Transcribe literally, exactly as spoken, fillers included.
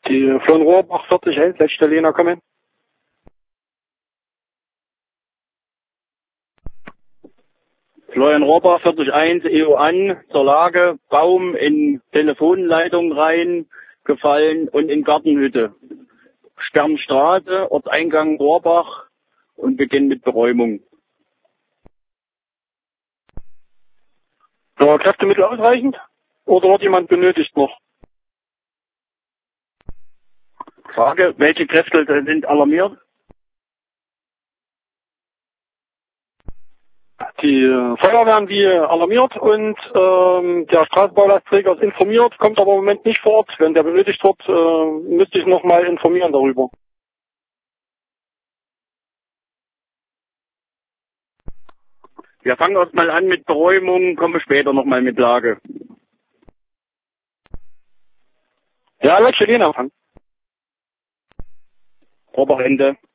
Die Florian Rohrbach vierzig eins, letzte Lena kommen. Florian Rohrbach vierzig eins, E O an, zur Lage, Baum in Telefonleitung rein, gefallen und in Gartenhütte. Sternstraße, Ortseingang Rohrbach und Beginn mit Beräumung. Ja, Kräftemittel ausreichend? Oder wird jemand benötigt noch? Frage, welche Kräfte sind alarmiert? Die äh, Feuerwehren wie alarmiert und ähm, der Straßenbaulastträger ist informiert, kommt aber im Moment nicht vor Ort. Wenn der benötigt wird, äh, müsste ich nochmal informieren darüber. Wir fangen erstmal an mit Beräumung, kommen später nochmal mit Lage. Ja, letzte Lena anfangen. Rohrbach Ende.